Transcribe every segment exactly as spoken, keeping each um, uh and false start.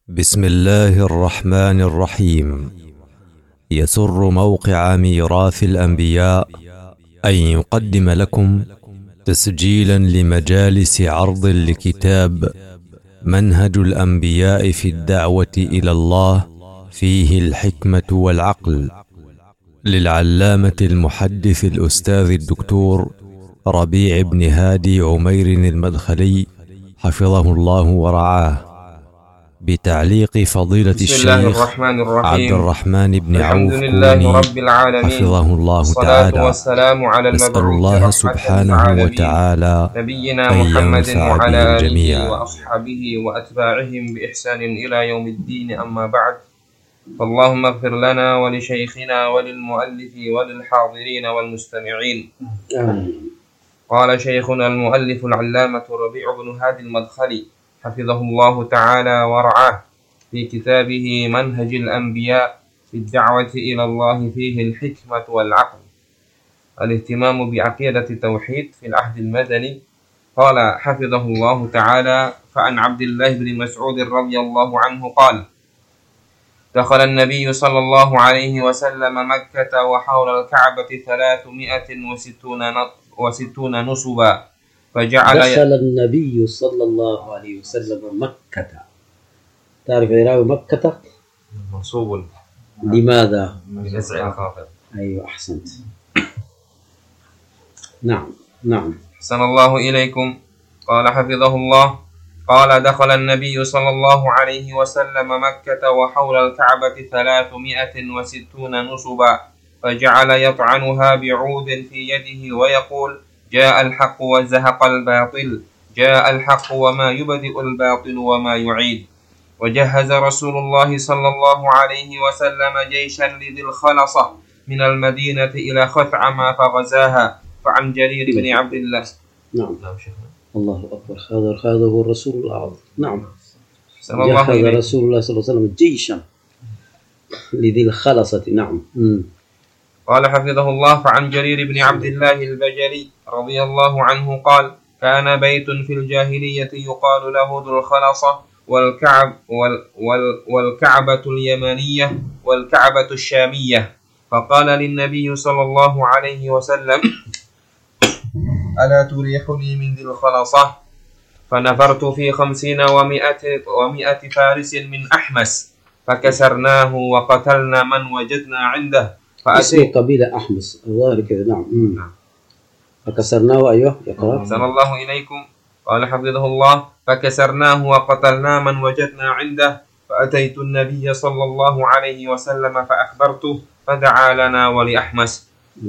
بسم الله الرحمن الرحيم. يسر موقع ميراث الأنبياء أن يقدم لكم تسجيلا لمجالس عرض لكتاب منهج الأنبياء في الدعوة إلى الله، فيه الحكمة والعقل، للعلامة المحدث الأستاذ الدكتور ربيع بن هادي عمير المدخلي حفظه الله ورعاه، بتعليق فضيلة الشيخ عبد الرحمن بن عوف كوني حفظه الله تعالى. والسلام على نسأل الله سبحانه وتعالى نبينا أن محمد ينفع وعلى به آله جميعا. وأصحابه وأتباعهم بإحسان إلى يوم الدين، أما بعد، فاللهم اغفر لنا ولشيخنا وللمؤلف وللحاضرين والمستمعين. آمين. قال شيخنا المؤلف العلامة ربيع بن هادي المدخلي حفظه الله تعالى ورعاه في كتابه منهج الأنبياء في الدعوة إلى الله، فيه الحكمة والعقل، الاهتمام بعقيدة التوحيد في العهد المدني. قال حفظه الله تعالى: فعن عبد الله بن مسعود رضي الله عنه قال: دخل النبي صلى الله عليه وسلم مكة وحول الكعبة ثلاثمائة وستون نصبا، فجعل دخل النبي صلى الله عليه وسلم مكة. تعرف إعراب مكة؟ منصوب. لماذا؟ بنزع الخافض. أيوة، أحسنت. نعم نعم. أحسن الله إليكم. قال حفظه الله: قال دخل النبي صلى الله عليه وسلم مكة وحول الكعبة ثلاثمائة وستون نصبا، فجعل يطعنها بعود في يده ويقول: جاء الحق وزهق الباطل، جاء الحق وما يبدئ الباطل وما يعيد. وجهز رسول الله صلى الله عليه وسلم جيشا لذي الخلصة من المدينة إلى خثعم فغزاها. فعن جرير بن عبد الله. نعم. الله أكبر. هذا هذا هو الرسول الأعظم. نعم. جهز رسول الله صلى الله عليه وسلم جيشا لذي الخلصة. نعم. م. قال حفظه الله: فعن جرير بن عبد الله البجلي رضي الله عنه قال: كان بيت في الجاهلية يقال له ذو الخلصة، والكعب وال وال والكعبة اليمانية والكعبة الشامية، فقال للنبي صلى الله عليه وسلم: ألا تريحني من ذي الخلصة؟ فنفرت في خمسين ومائة, ومائة فارس من أحمس، فكسرناه وقتلنا من وجدنا عنده. اسمه قبيلة أحمس الظاهر كذا. نعم. مم. فكسرناه. أيوه يقرأ. أحسن الله إليكم. قال حفظه الله: فكسرناه وقتلنا من وجدنا عنده، فأتيت النبي صلى الله عليه وسلم فأخبرته، فدعا لنا ولأحمس.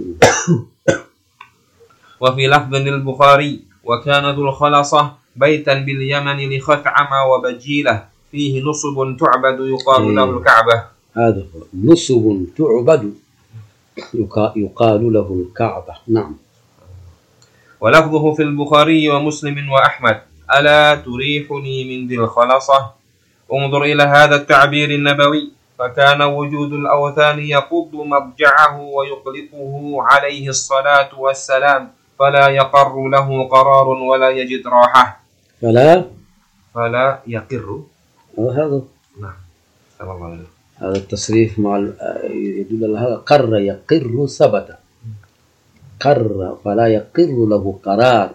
وفي لفظ للبخاري: وكان ذو الخلصة بيتا باليمن لخثعم وبجيلة، فيه نصب تعبد يقال له الكعبة. هذا نصب تعبد يقال له الكعبة. نعم. ولفظه في البخاري ومسلم وأحمد: ألا تريحني من ذي الخلصة؟ انظر إلى هذا التعبير النبوي، فكان وجود الأوثان يقض مضجعه ويقلقه عليه الصلاة والسلام، فلا يقر له قرار ولا يجد راحة. فلا فلا يقر. هذا نعم. صلى الله عليه وسلم. هذا التصريف مع يدل على هذا. قر يقر ثبت. قر فلا يقر له قرار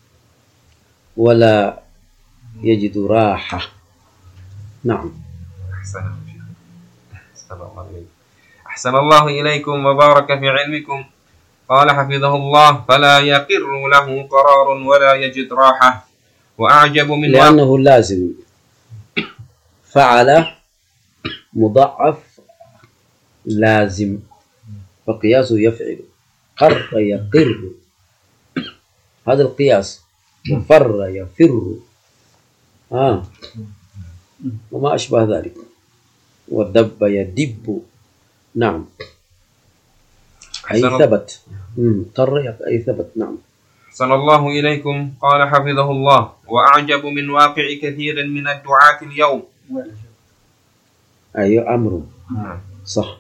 ولا يجد راحة. نعم. أحسن الله إليكم. أحسن الله إليكم وبارك في علمكم. قال حفظه الله: فلا يقر له قرار ولا يجد راحة. وأعجب من لأنه لازم. فعل مضاعف لازم، فقياسه يفعل. قر يقر، هذا القياس. وفر يفر، آه. وما أشبه ذلك. ودب يدب. نعم. أي ثبت. قر أي ثبت. نعم. أحسن الله إليكم. قال حفظه الله: وأعجب من واقع كثير من الدعاة اليوم. أي أمر. صح.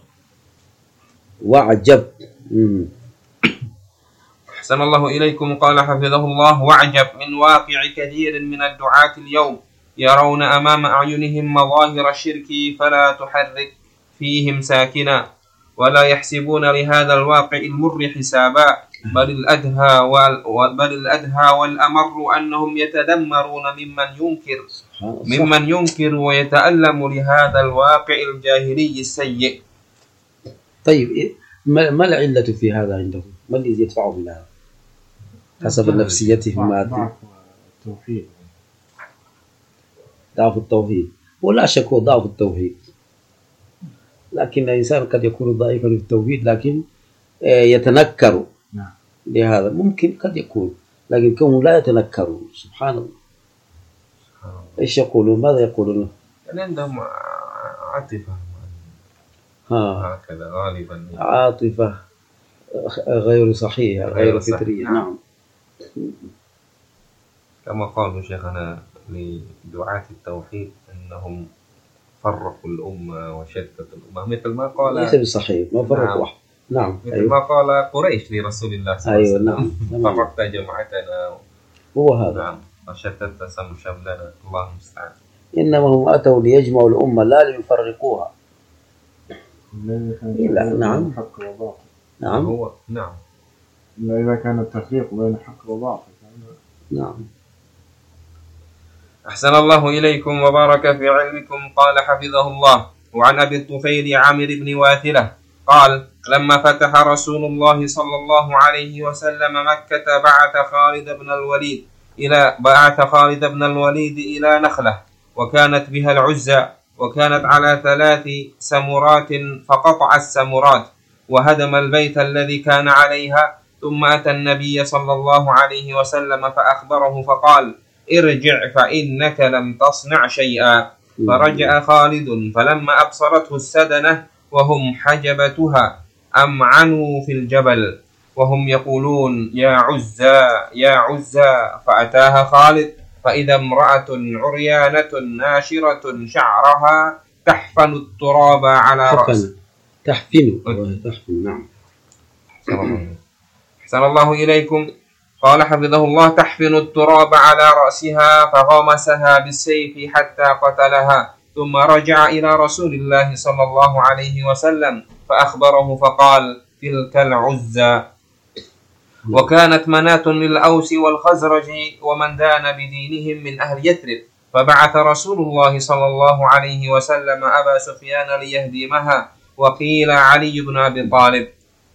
وعجب. مم. أحسن الله إليكم. قال حفظه الله: وعجب من واقع كثير من الدعاة اليوم، يرون أمام أعينهم مظاهر الشرك فلا تحرك فيهم ساكنا، ولا يحسبون لهذا الواقع المر حسابا، بل الأدهى بل الأدهى والأمر أنهم يتذمرون ممن ينكر ممن ينكر ويتألم لهذا الواقع الجاهلي السيء. طيب ما العلة في هذا عندهم؟ ما الذي يدفعهم إلى هذا حسب نفسيتهم؟ ضعف التوحيد، ضعف التوحيد، ولا شك هو ضعف التوحيد، لكن الإنسان قد يكون ضعيفا في التوحيد لكن يتنكر لهذا، ممكن قد يكون، لكن كونه لا يتنكروا سبحان الله. ايش يقولون؟ ماذا يقولون؟ يعني عندهم عاطفة ها هكذا غالبا، عاطفة غير صحيحة غير فطرية. نعم كما قالوا شيخنا لدعاة التوحيد أنهم فرقوا الأمة وشتتوا الأمة، مثل ما قال ليس بصحيح ما فرقوا واحد. نعم مثل أيوة. ما قال قريش لرسول الله صلى الله عليه وسلم. أيوة نعم. فرقت جماعتنا هو هذا. نعم وشتت شملنا، الله المستعان. إنما هم أتوا ليجمعوا الأمة لا ليفرقوها. لا نعم حق وباطل. نعم هو نعم إلا إذا كان التفريق بين حق وباطل. نعم. أحسن الله إليكم وبارك في علمكم. قال حفظه الله: وعن أبي الطفيل عامر بن واثلة قال: لما فتح رسول الله صلى الله عليه وسلم مكة بعث خالد بن الوليد إلى بعث خالد بن الوليد إلى نخلة وكانت بها العزى، وكانت على ثلاث سمرات، فقطع السمرات وهدم البيت الذي كان عليها، ثم أتى النبي صلى الله عليه وسلم فأخبره فقال: ارجع فإنك لم تصنع شيئا. فرجع خالد فلما أبصرته السدنة وهم حجبتها أمعنوا في الجبل وهم يقولون: يا عزى يا عزى. فأتاها خالد فإذا امرأة عريانة ناشرة شعرها تحفن التراب على رأسها. تحفن تحفن. نعم. أحسن الله إليكم. قال حفظه الله: تحفن التراب على رأسها فغمسها بالسيف حتى قتلها، ثم رجع إلى رسول الله صلى الله عليه وسلم فأخبره فقال: تلك العزى. وكانت مناة للأوس والخزرج ومن دان بدينهم من أهل يثرب، فبعث رسول الله صلى الله عليه وسلم أبا سفيان ليهدمها، وقيل علي بن أبي طالب.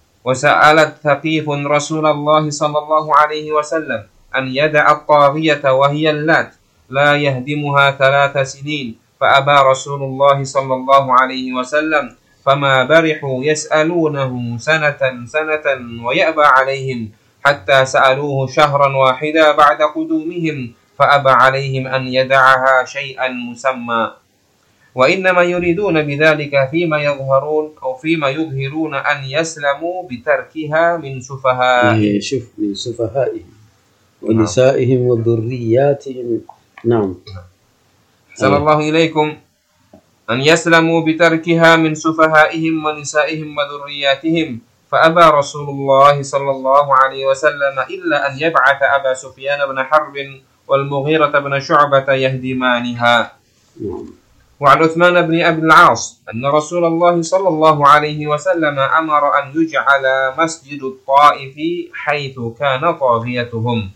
وسألت ثقيف رسول الله صلى الله عليه وسلم أن يدع الطاغية وهي اللات لا يهدمها ثلاث سنين، فأبى رسول الله صلى الله عليه وسلم، فما برحوا يسألونه سنة سنة ويأبى عليهم، حتى سألوه شهرا واحدا بعد قدومهم فأبى عليهم أن يدعها شيئا مسمى. وإنما يريدون بذلك فيما يظهرون أو فيما يظهرون أن يسلموا بتركها من سفهائهم. شوف من سفهائهم ونسائهم وذرياتهم. نعم. أحسن الله إليكم. أن يسلموا بتركها من سفهائهم ونسائهم وذرياتهم، فأبى رسول الله صلى الله عليه وسلم إلا أن يبعث أبا سفيان بن حرب والمغيرة بن شعبة يهدمانها. وعن عثمان بن أبي العاص أن رسول الله صلى الله عليه وسلم أمر أن يجعل مسجد الطائف حيث كان طاغيتهم.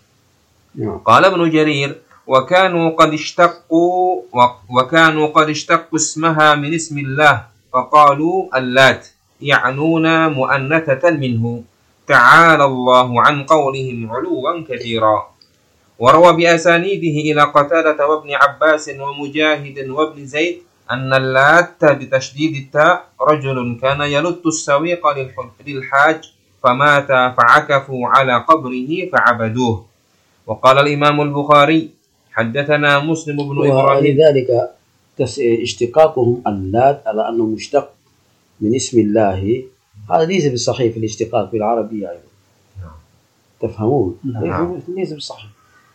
قال ابن جرير: وكانوا قد اشتقوا وكانوا قد اشتقوا اسمها من اسم الله فقالوا اللات، يعنون مؤنثة منه، تعالى الله عن قولهم علوا كبيرا. وروى بأسانيده إلى قتادة وابن عباس ومجاهد وابن زيد أن اللات بتشديد التاء رجل كان يلت السويق للحاج فمات فعكفوا على قبره فعبدوه. وقال الإمام البخاري: حدثنا مسلم بن إبراهيم. ولذلك اشتقاقهم اللات على أنه مشتق من اسم الله، هذا ليس بالصحيح في الاشتقاق في العربية أيضا. تفهمون؟ ليس بالصحيح.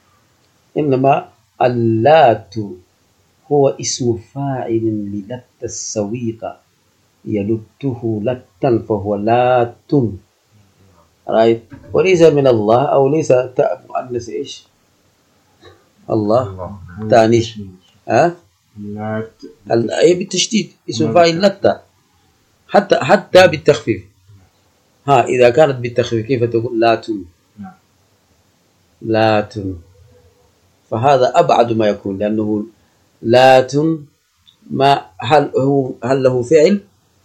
إنما اللات هو اسم فاعل للت السويق، يلته لتا فهو لات، رايت؟ وليس من الله أو ليس تاء مؤنث إيش؟ الله تانيث. أه؟ اللات ال- أي بالتشديد اسم فاعل لتا، حتى حتى بالتخفيف. ها إذا كانت بالتخفيف كيف تقول لات؟ نعم. لات، فهذا أبعد ما يكون، لأنه لات ما هل هو هل له فعل؟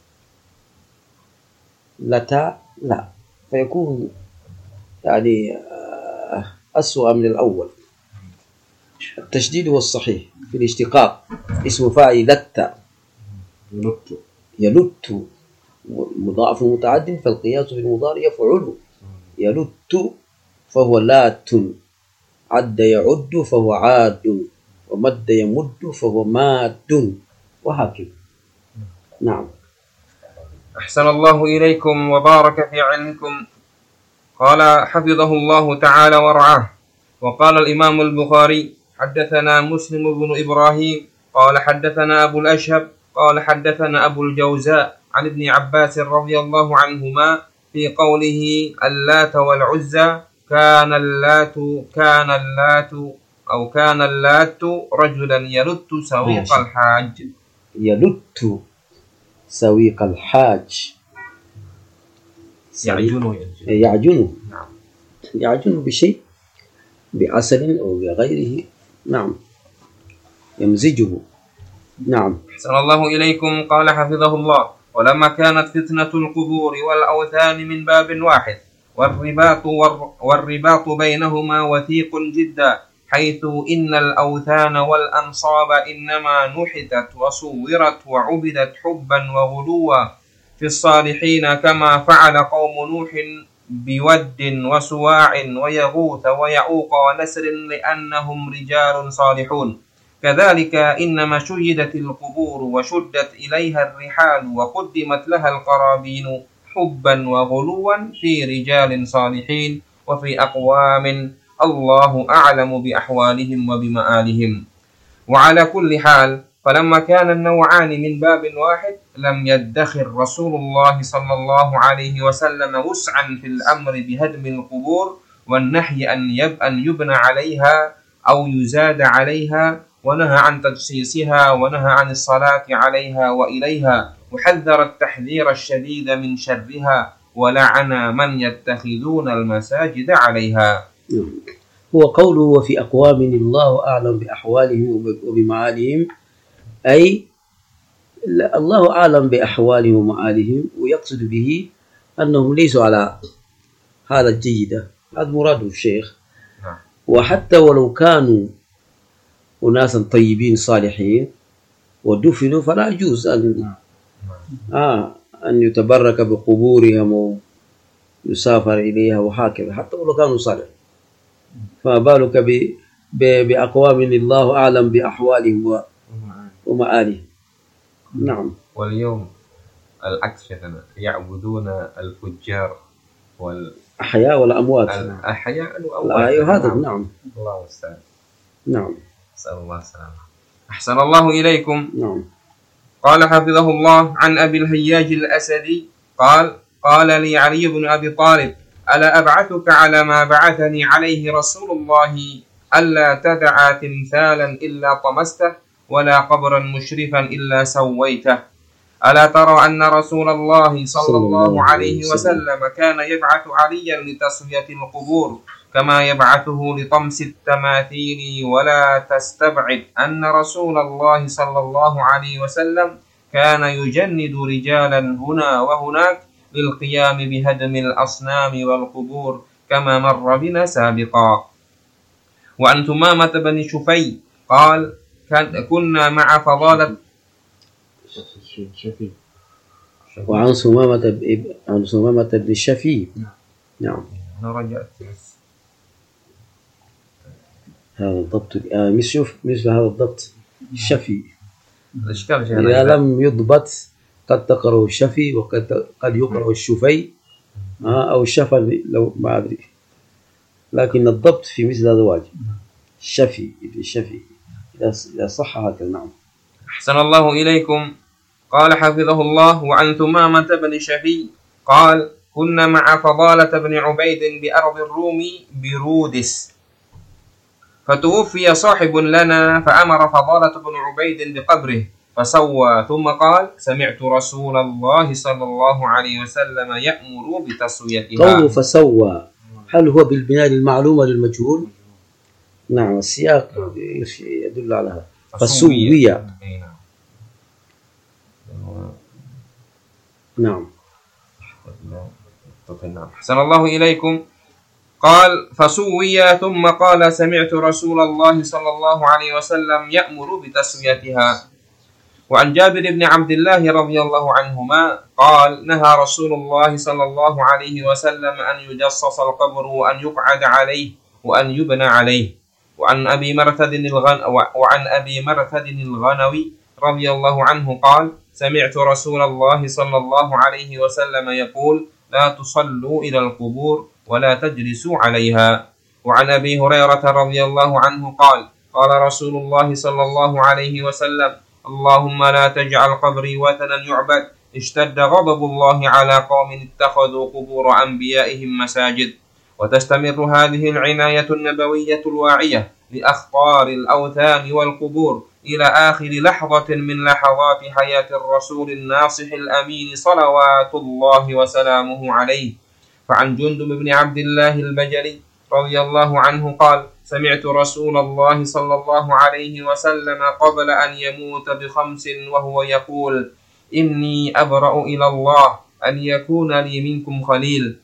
لتا لا، فيكون يعني آه، أسوأ من الأول. التشديد هو الصحيح في الاشتقاق، اسم فاعل لتا يلت يلت، مضاعف متعد، فالقياس في المضارع يفعل. يلت فهو لات، عد يعد فهو عاد، ومد يمد فهو ماد، وهكذا. نعم. أحسن الله إليكم وبارك في علمكم. قال حفظه الله تعالى ورعاه. وقال الإمام البخاري: حدثنا مسلم بن إبراهيم قال حدثنا أبو الأشهب قال حدثنا أبو الجوزاء عن ابن عباس رضي الله عنهما في قوله اللات والعزى: كان اللات كان اللات أو كان اللات رجلا يلت سويق الحاج. يلت سويق الحاج، يعجنه يعجنه نعم. يعجنه بشيء، بعسل أو بغيره. نعم، يمزجه. نعم. أحسن الله إليكم. قال حفظه الله: ولما كانت فتنة القبور والأوثان من باب واحد، والرباط والرباط بينهما وثيق جدا، حيث إن الأوثان والأنصاب إنما نحتت وصورت وعبدت حبا وغلوا في الصالحين، كما فعل قوم نوح بود وسواع ويغوث ويعوق ونسر، لأنهم رجال صالحون. كذلك إنما شيدت القبور وشدت إليها الرحال وقدمت لها القرابين حبا وغلوا في رجال صالحين وفي أقوام الله أعلم بأحوالهم وبمآلهم. وعلى كل حال، فلما كان النوعان من باب واحد، لم يدخر رسول الله صلى الله عليه وسلم وسعا في الأمر بهدم القبور والنهي أن يبنى عليها أو يزاد عليها، ونهى عن تجسيسها، ونهى عن الصلاة عليها وإليها، وحذر التحذير الشديد من شرها، ولعن من يتخذون المساجد عليها. هو قوله وفي أقوام الله أعلم بأحوالهم وبمعالهم، أي الله أعلم بأحوالهم ومعالهم، ويقصد به أنهم ليسوا على هذا الجيدة. هذا مراده الشيخ. وحتى ولو كانوا أناسا طيبين صالحين ودفنوا، فلا يجوز أن آه أن يتبرك بقبورهم ويسافر إليها وهكذا، حتى ولو كانوا صالحين. فما بالك بأقوام الله أعلم بأحوالهم ومآلهم. نعم. واليوم العكس، يعبدون الفجار والأحياء والأموات. الأحياء والأموات. أيوة هذا. نعم. الله المستعان. نعم. أسأل الله السلامة. أحسن الله إليكم. نعم. قال حفظه الله عن أبي الهياج الأسدي قال: قال لي علي بن أبي طالب: ألا أبعثك على ما بعثني عليه رسول الله، ألا تدع تمثالا إلا طمسته، ولا قبرا مشرفا إلا سويته. ألا ترى أن رسول الله صلى الله عليه وسلم كان يبعث عليا لتسوية القبور كما يبعثه لطمس التماثيل، ولا تستبعد أن رسول الله صلى الله عليه وسلم كان يجند رجالا هنا وهناك للقيام بهدم الأصنام والقبور، كما مر بنا سابقا. وعن ثمامة بن شفي قال: كنا مع فضالة شفي. وعن ثمامة عن ثمامة بن الشفي. نعم. رجعت هذا الضبط آه مش شوف مثل هذا الضبط الشفي. الإشكال إذا لم يضبط قد تقرأ الشفي وقد قد يقرأ الشفي آه أو الشفا، لو ما أدري، لكن الضبط في مثل هذا واجب. الشفي الشفي إذا صح هكذا. نعم. أحسن الله إليكم. قال حفظه الله: وعن ثمامة بن شفي قال: كنا مع فضالة بن عبيد بأرض الروم برودس، فتوفي صاحب لنا فأمر فضالة بن عبيد بقبره فسوى، ثم قال: سمعت رسول الله صلى الله عليه وسلم يأمر بتسويتها. قوله فسوى هل هو بالبناء المعلومة للمجهول؟ نعم، السياق يدل على هذا. فسوي. نعم. أحسن الله إليكم. قال: فسوي ثم قال: سمعت رسول الله صلى الله عليه وسلم يأمر بتسويتها. وعن جابر بن عبد الله رضي الله عنهما قال: نهى رسول الله صلى الله عليه وسلم أن يجصص القبر وأن يقعد عليه وأن يبنى عليه. وعن أبي مرثد الغن وعن أبي مرثد الغنوي رضي الله عنه قال: سمعت رسول الله صلى الله عليه وسلم يقول: لا تصلوا إلى القبور ولا تجلسوا عليها. وعن أبي هريرة رضي الله عنه قال: قال رسول الله صلى الله عليه وسلم: اللهم لا تجعل قبري وثنا يعبد. اشتد غضب الله على قوم اتخذوا قبور أنبيائهم مساجد. وتستمر هذه العناية النبوية الواعية لأخطار الأوثان والقبور إلى آخر لحظة من لحظات حياة الرسول الناصح الأمين صلوات الله وسلامه عليه. فعن جندب بن عبد الله البجلي رضي الله عنه قال: سمعت رسول الله صلى الله عليه وسلم قبل أن يموت بخمس وهو يقول: إني أبرأ إلى الله أن يكون لي منكم خليل،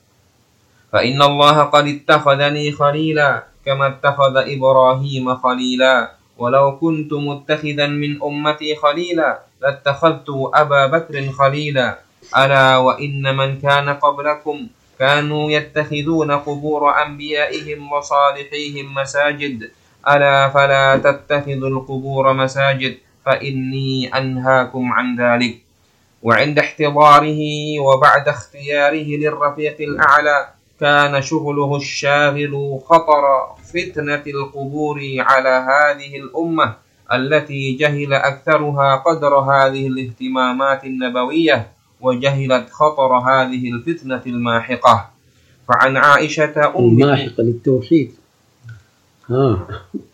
فإن الله قد اتخذني خليلا كما اتخذ إبراهيم خليلا، ولو كنت متخذا من أمتي خليلا لاتخذت أبا بكر خليلا. ألا وإن من كان قبلكم كانوا يتخذون قبور أنبيائهم وصالحيهم مساجد، ألا فلا تتخذوا القبور مساجد فإني أنهاكم عن ذلك. وعند احتضاره وبعد اختياره للرفيق الأعلى كان شغله الشاغل خطر فتنة القبور على هذه الأمة التي جهل أكثرها قدر هذه الاهتمامات النبوية وجهلت خطر هذه الفتنة الماحقة. فعن عائشة أم الماحقة للتوحيد. ها.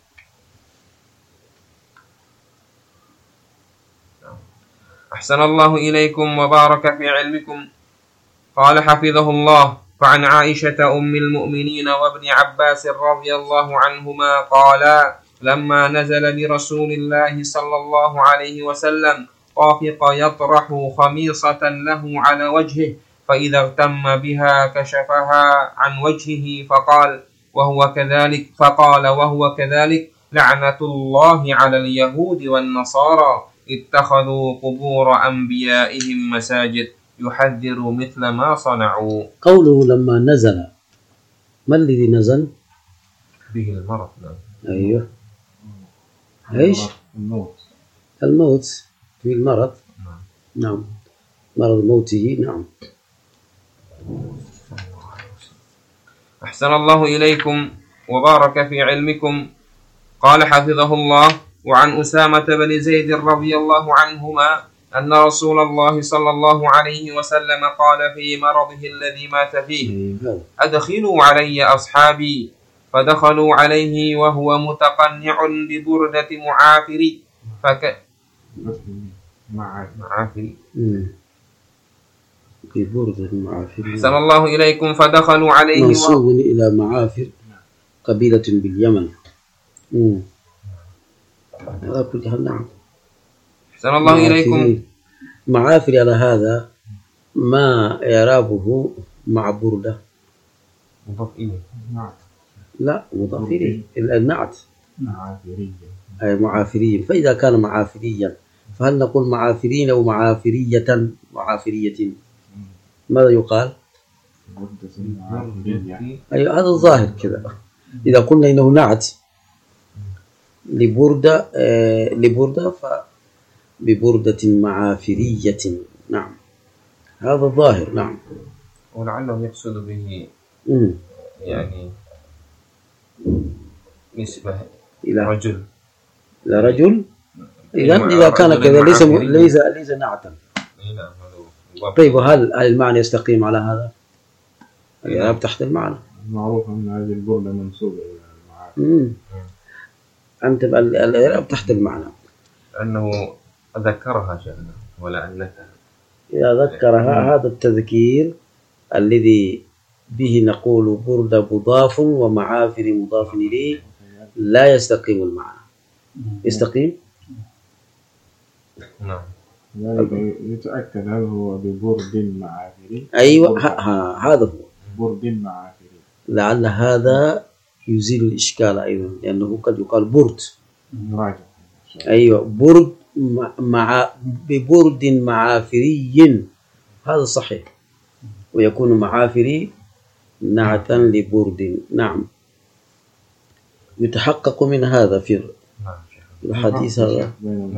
أحسن الله إليكم وبارك في علمكم. قال حفظه الله: فعن عائشة أم المؤمنين وابن عباس رضي الله عنهما قالا: لما نزل برسول الله صلى الله عليه وسلم طافق يطرح خميصة له على وجهه، فإذا اغتم بها كشفها عن وجهه فقال وهو كذلك فقال وهو كذلك: لعنة الله على اليهود والنصارى اتخذوا قبور أنبيائهم مساجد، يحذر مثل ما صنعوا. قوله لما نزل، ما الذي نزل؟ به المرض. أيوه. إيش؟ الموت. الموت في المرض. نعم، مرض موته. نعم. أحسن الله إليكم وبارك في علمكم. قال حفظه الله: وعن أسامة بن زيد رضي الله عنهما أن رسول الله صلى الله عليه وسلم قال في مرضه الذي مات فيه: أدخلوا علي أصحابي. فدخلوا عليه وهو متقنع ببردة معافر فك معافر ببردة معافر. أحسن الله إليكم. فدخلوا عليه منسوب و... إلى معافر قبيلة باليمن. هذا كل هذا. نعم. أحسن الله إليكم. معافر على هذا ما إعرابه مع بردة؟ مضاف إليه. نعم. لا، مضاف إليه النعت. معافريا. أي معافريا. فإذا كان معافريا فهل نقول معافرين أو معافرية؟ معافرية ماذا يقال؟ أي هذا الظاهر كذا. إذا قلنا إنه نعت لبردة آه لبردة فببردة معافرية. نعم، هذا الظاهر. نعم. ولعله يقصد به مم. يعني نسبة إلى رجل. إلى رجل. إذا إذا كان كذا ليس ليس ليس نعتا. طيب، وهل المعنى يستقيم على هذا؟ الإعراب تحت المعنى. معروف أن هذه البردة منسوبة إلى المعافر. أنت الإعراب تحت المعنى. أنه ذكرها شأنه ولا أنك إذا ذكرها هذا التذكير الذي به نقول برد مضاف ومعافر مضاف إليه لا يستقيم المعنى. يستقيم؟ نعم. يعني يتأكد هل هو ببرد معافري؟ أيوة هذا هو برد معافري. لعل هذا يزيل الإشكال أيضا لأنه قد يقال برد. نراجع. أيوة برد مع ببرد معافري هذا صحيح ويكون معافري نعتا لبرد. نعم يتحقق من هذا في الحديث هذا.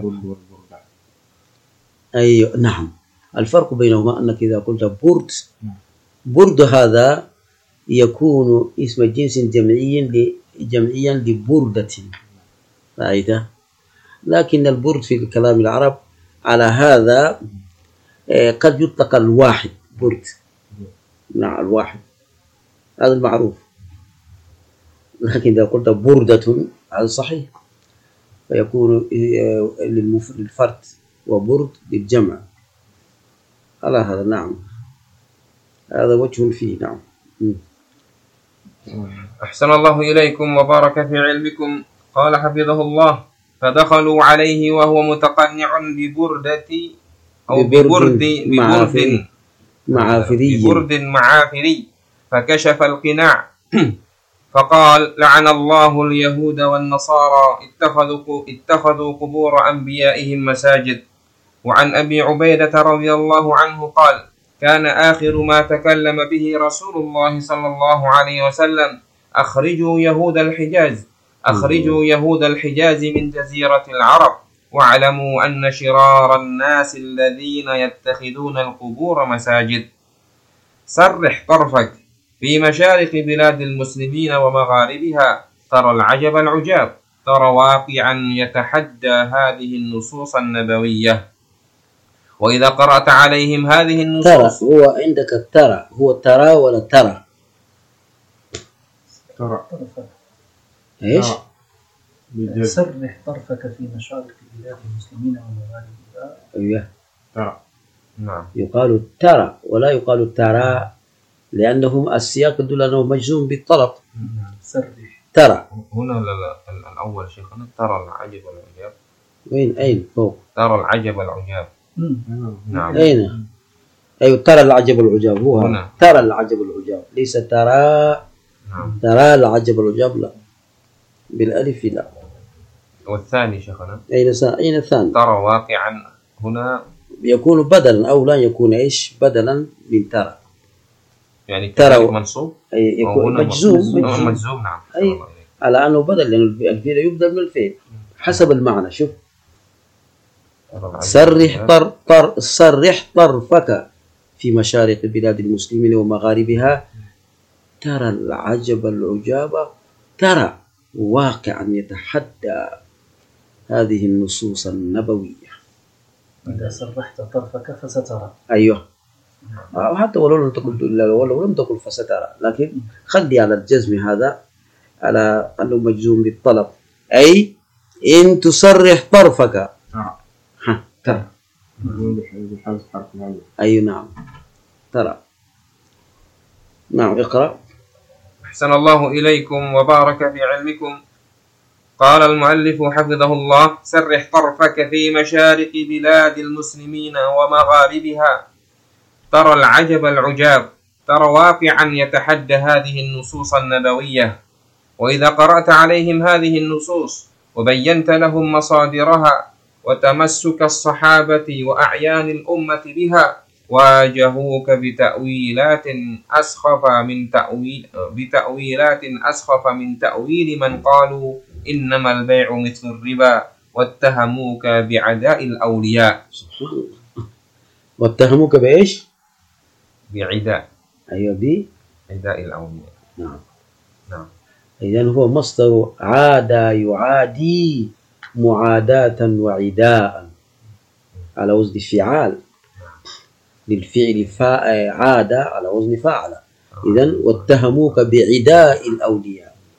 أيوة نعم الفرق بينهما أنك إذا قلت برد برد هذا يكون اسم جنس جمعي جمعيا لبردة رأيته. لكن البرد في الكلام العرب على هذا قد يطلق الواحد برد. نعم الواحد هذا المعروف. لكن إذا قلت بردة هذا صحيح فيكون للفرد وبرد للجمع على هذا. نعم هذا وجه فيه. نعم. أحسن الله إليكم وبارك في علمكم. قال حفظه الله: فدخلوا عليه وهو متقنع ببردة أو ببرد ببرد معافري ببرد معافري فكشف القناع فقال: لعن الله اليهود والنصارى اتخذوا اتخذوا قبور أنبيائهم مساجد. وعن أبي عبيدة رضي الله عنه قال: كان آخر ما تكلم به رسول الله صلى الله عليه وسلم: أخرجوا يهود الحجاز أخرجوا يهود الحجاز من جزيرة العرب واعلموا أن شرار الناس الذين يتخذون القبور مساجد. سرح طرفك في مشارق بلاد المسلمين ومغاربها ترى العجب العجاب، ترى واقعا يتحدى هذه النصوص النبوية. وإذا قرأت عليهم هذه النصوص ترى هو عندك ترى هو ترى ولا ترى؟ ترى إيش؟ سرح طرفك في مشارق بلاد المسلمين ومغاربها. أيوه ترى. نعم يقال ترى ولا يقال ترى لأنهم السياق يدل أنه مجزوم بالطلب. سرح ترى هنا الأول شيخنا ترى العجب العجاب. وين أين فوق؟ ترى العجب العجاب. نعم أين؟ أيوه ترى العجب العجاب هو هنا. ترى العجب العجاب ليس ترى. نعم. ترى العجب العجاب لا بالألف لا. والثاني شيخنا أين سا... أين الثاني؟ ترى واقعا هنا يكون بدلا أو لا يكون إيش بدلا من ترى. يعني ترى منصوب أي يكون مجزوم مجزوم. مجزوم نعم. أي على أنه بدل لأن الفعل يبدأ من الفعل حسب المعنى. شوف سرح طر طر سرح طرفك في مشارق بلاد المسلمين ومغاربها ترى العجب العجاب، ترى واقعا يتحدى هذه النصوص النبوية. إذا سرحت طرفك فسترى. أيوه حتى ولو لم تقل ولو لم تقل فسترى لكن خلي على الجزم هذا على أنه مجزوم بالطلب أي إن تصرح طرفك. ها ترى. أي نعم ترى. نعم اقرأ. أحسن الله إليكم وبارك في علمكم. قال المؤلف حفظه الله: سرح طرفك في مشارق بلاد المسلمين ومغاربها ترى العجب العجاب، ترى واقعا يتحدى هذه النصوص النبوية. وإذا قرأت عليهم هذه النصوص وبينت لهم مصادرها وتمسك الصحابة وأعيان الأمة بها واجهوك بتأويلات أسخف من تأويل بتأويلات أسخف من تأويل من قالوا إنما البيع مثل الربا واتهموك بعداء الأولياء. واتهموك بإيش؟ بعداء. أيوة بي عداء الأولياء. نعم نعم. إذن هو مصدر عادى يعادي معاداة وعداء على وزن فعال للفعل فاء عاد على وزن فاعل. إذن واتهموك بعداء الأولياء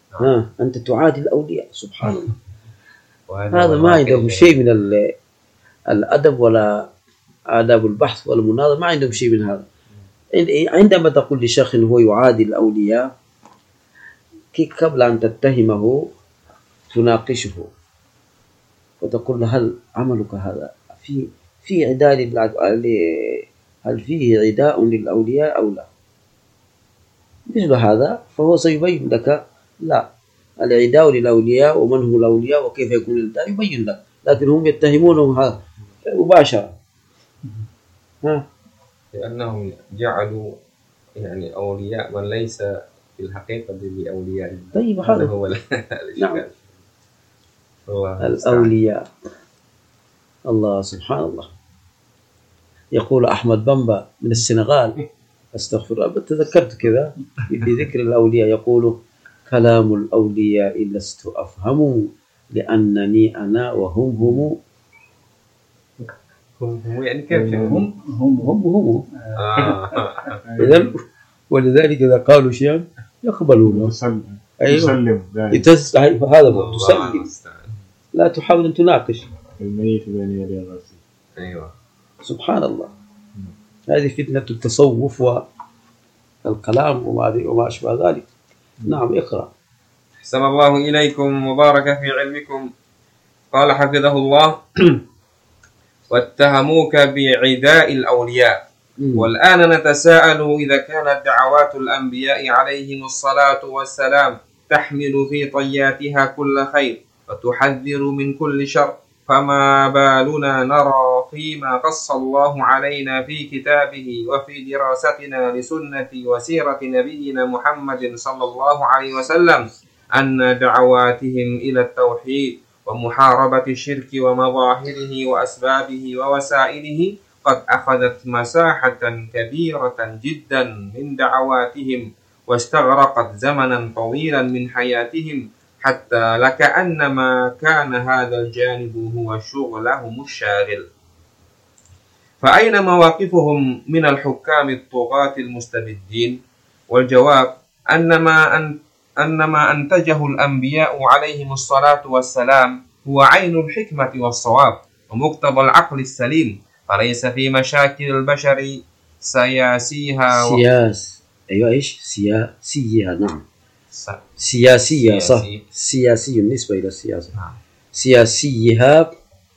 ها أنت تعادي الأولياء، سبحان الله. وهذا هذا ما عندهم شيء من الأدب ولا آداب البحث ولا المناظرة، ما عندهم شيء من هذا. عندما تقول لشخص هو يعادي الأولياء قبل أن تتهمه تناقشه وتقول له هل عملك هذا في في عداء هل فيه عداء للأولياء أو لا؟ مثل هذا فهو سيبين لك لا، العداء للأولياء ومن هم الأولياء وكيف يكون العداء يبين لك، لكن هم يتهمونه هذا مباشرة. ها لأنهم جعلوا يعني أولياء من ليس في الحقيقة بأولياء. طيب هذا هو نعم. الله الأولياء الله سبحان الله. يقول أحمد بامبا من السنغال، أستغفر الله تذكرت كذا بذكر الأولياء، يقول كلام الأولياء لست أفهم لأنني أنا وهم هم هم هم يعني كيف هم هم هم هم آه. إذن ولذلك إذا قالوا شيئا يقبلونه. يسلم أيوة. يسلم هذا هو تسلم، لا تحاول أن تناقش. الميت بين يدي الغسيل. أيوة سبحان الله. هذه فتنة التصوف والكلام وما أشبه ذلك. نعم اقرأ. أحسن الله إليكم وبارك في علمكم. قال حفظه الله واتهموك بعداء الأولياء. والآن نتساءل إذا كانت دعوات الأنبياء عليهم الصلاة والسلام تحمل في طياتها كل خير وتحذر من كل شر، فما بالنا نرى فيما قص الله علينا في كتابه وفي دراستنا لسنة وسيرة نبينا محمد صلى الله عليه وسلم أن دعواتهم إلى التوحيد ومحاربة الشرك ومظاهره وأسبابه ووسائله قد أخذت مساحة كبيرة جدا من دعواتهم واستغرقت زمنا طويلا من حياتهم، حتى لكأنما كان هذا الجانب هو شغلهم الشاغل. فأين مواقفهم من الحكام الطغاة المستبدين؟ والجواب أنما أن أنما أنتجه الأنبياء عليهم الصلاة والسلام هو عين الحكمة والصواب ومقتضى العقل السليم، فليس في مشاكل البشر سياسيها و... سياس أيوة إيش سياسيها. نعم س... سياسية صح، سياسي. سياسي بالنسبة إلى السياسة. نعم. سياسيها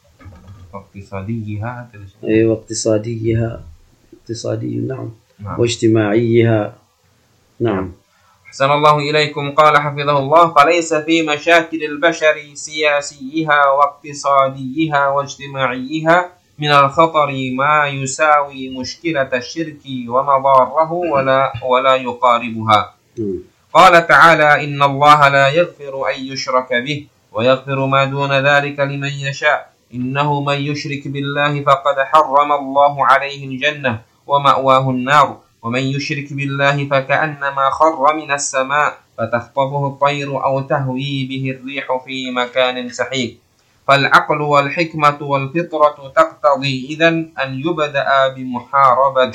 واقتصاديها. أيوة اقتصاديها اقتصادي نعم. نعم. واجتماعيها. نعم. أحسن الله إليكم. قال حفظه الله فليس في مشاكل البشر سياسيها واقتصاديها واجتماعيها من الخطر ما يساوي مشكلة الشرك ومضاره ولا ولا يقاربها. م. قال تعالى إن الله لا يغفر أن يشرك به ويغفر ما دون ذلك لمن يشاء إنه من يشرك بالله فقد حرم الله عليه الجنة ومأواه النار ومن يشرك بالله فكأنما خر من السماء فتخطفه الطير أو تهوي به الريح في مكان سحيق. فالعقل والحكمة والفطرة تقتضي إذن أن يبدأ بمحاربة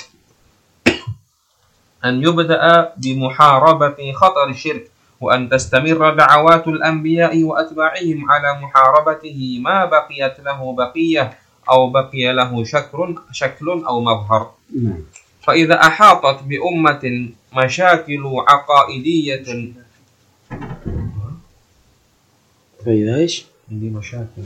أن يبدأ بمحاربة خطر الشرك، وأن تستمر دعوات الأنبياء وأتباعهم على محاربته ما بقيت له بقية أو بقي له شكل شكل أو مظهر. فإذا أحاطت بأمة مشاكل عقائدية فإذا إيش؟ مشاكل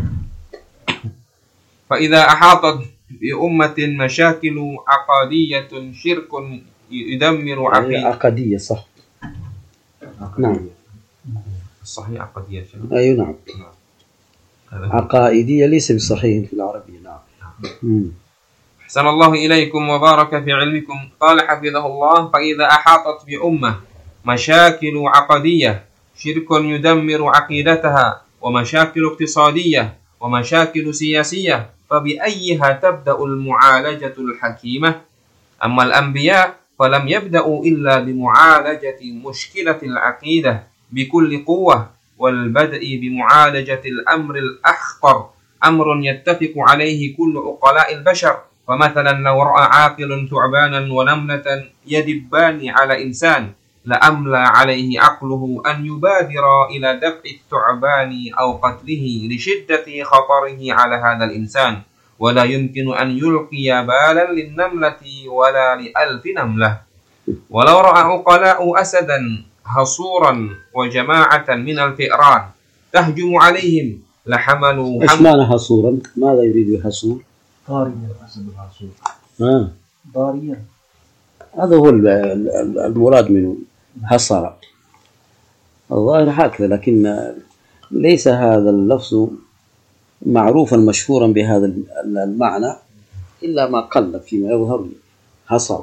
فإذا أحاطت بأمة مشاكل عقادية شرك يدمر عقيدة عقدية صح. نعم صحيح عقدية. أيوة نعم. عقائدية ليس بصحيح في العربية. نعم. مم. أحسن الله إليكم وبارك في علمكم. قال حفظه الله فإذا أحاطت بأمة مشاكل عقدية شرك يدمر عقيدتها ومشاكل اقتصادية ومشاكل سياسية فبأيها تبدأ المعالجة الحكيمة؟ أما الأنبياء فلم يبدأوا إلا بمعالجة مشكلة العقيدة بكل قوة والبدء بمعالجة الأمر الأخطر، أمر يتفق عليه كل عقلاء البشر. فمثلا لو رأى عاقل ثعبانا ونملة يدبان على إنسان لأملى عليه عقله أن يبادر إلى دفع الثعبان أو قتله لشدة خطره على هذا الإنسان، ولا يمكن أن يلقي بالا للنملة ولا لألف نملة. ولو رأى عقلاء أسدا هصورا وجماعة من الفئران تهجم عليهم لحملوا ايش معنى حصورا؟ ماذا يريد بحصور؟ ضاريا. آه. ضاريا هذا هو المراد منه حصر. الظاهر هكذا، لكن ليس هذا اللفظ معروفا مشهورا بهذا المعنى إلا ما قل فيما يظهر لي. حصر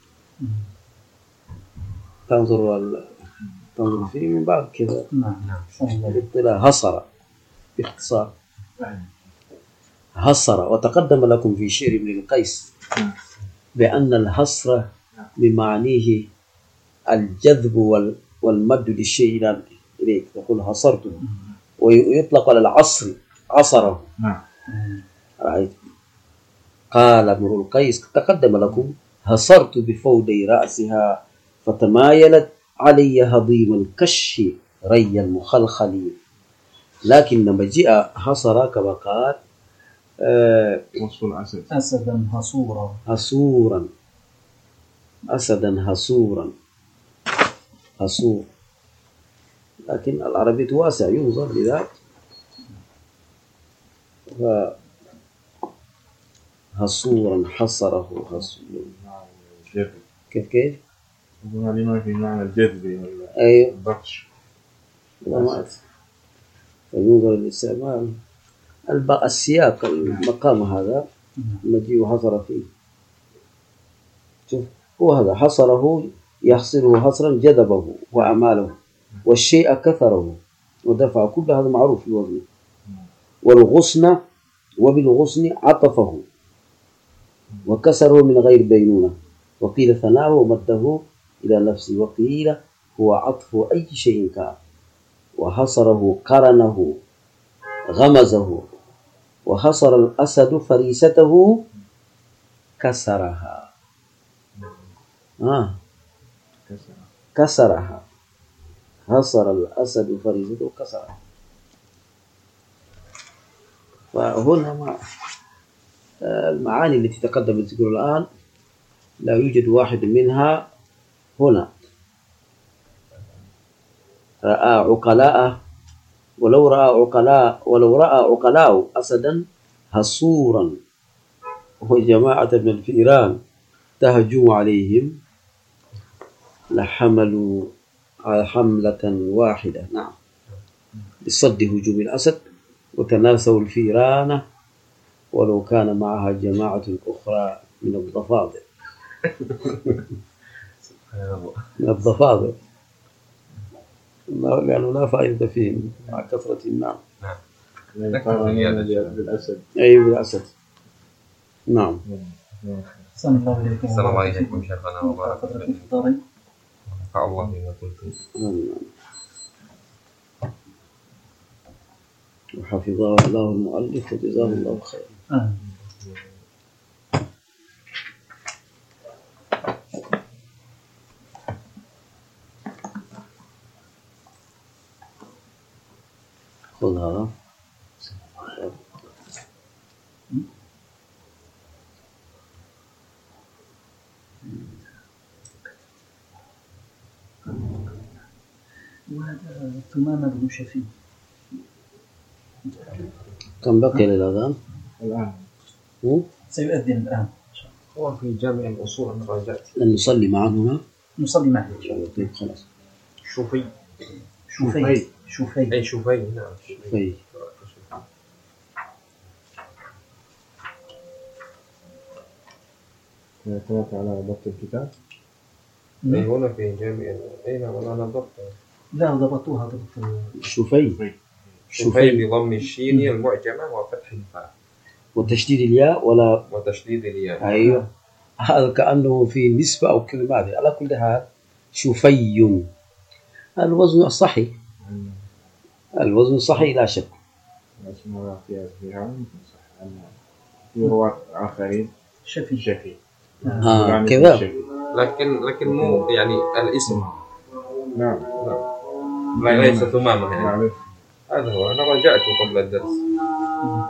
تنظر تنظر فيه من بعد كذا. نعم الاطلاع حصر باختصار حصر. وتقدم لكم في شعر ابن القيس بأن الحصر بمعنيه الجذب والمد للشيء إليك، يقول حصرته، ويطلق على العصر عصره. رأيت قال ابن القيس تقدم لكم حصرت بفودي رأسها فتمايلت علي هضيم الكش ري المخلخل. لكن لما جاء حصر كما قال وصف الأسد أسدا هصورا هصورا أسدا هصورا هصور، لكن العربية واسع ينظر لذلك. هصورا حصره هصورا كيف كيف؟ لما في معنى الجذب أيوه البطش. لا ما أعرف. فينظر للاستعمال السياق المقام هذا مجيء حصر فيه. شوف هو هذا حصره يحصره حصرا جذبه وأعماله والشيء كثره ودفع، كل هذا معروف في الوزن. والغصن وبالغصن عطفه وكسره من غير بينونة، وقيل ثناه ومده إلى نفسه، وقيل هو عطف أي شيء كان. وحصره قرنه غمزه، وحصر الأسد فريسته كسرها. آه. كسرها. حصر الأسد فريسته كسرها. فهنا مع المعاني التي تقدم الذكر الآن لا يوجد واحد منها هنا. رأى عقلاء ولو رأى عقلاء ولو رأى عقلاء أسدا هصورا وجماعة من الفئران تهجم عليهم لحملوا حملة واحدة. نعم، بصد هجوم الأسد وتناسوا الفئران ولو كان معها جماعة أخرى من الضفادع. من الضفادع لأنه لا فائدة فيهم مع كثرة النعم. نعم. بالأسد. أيوة بالأسد. نعم. صلى الله عليكم صلى الله عليكم شيخنا وبارك فيكم. نفع الله بما قلتم. وحفظه الله المؤلف وجزاه الله خيرا. آمين. خذ هذا. وهذا ثمامة بن شفيع. كم بقي للأذان؟ الآن سيؤذن الآن. هو في جامع الأصول أنا راجعت. لن نصلي معه هنا؟ نصلي معه إن شاء الله. طيب خلاص. شوفي شوفي شوفي أي شوفي. نعم شوفي. كانت على ضبط الكتاب. أي هنا في جامع. أي نعم أنا ضبط. لا ضبطوها ضبط. شوفي. شوفي بضم الشين المعجمة وفتح الفاء وتشديد الياء ولا وتشديد الياء. أيوه، هذا كأنه في نسبة أو كلمات. على كل حال شوفي الوزن صحيح، الوزن صحيح لا شك. اسمه في فيها صح. في رواة آخرين شفي شفي. آه كذا. لكن لكن مو يعني الاسم نعم لا ليس ثمامة يعني. نعم. هذا هو، أنا رجعت قبل الدرس.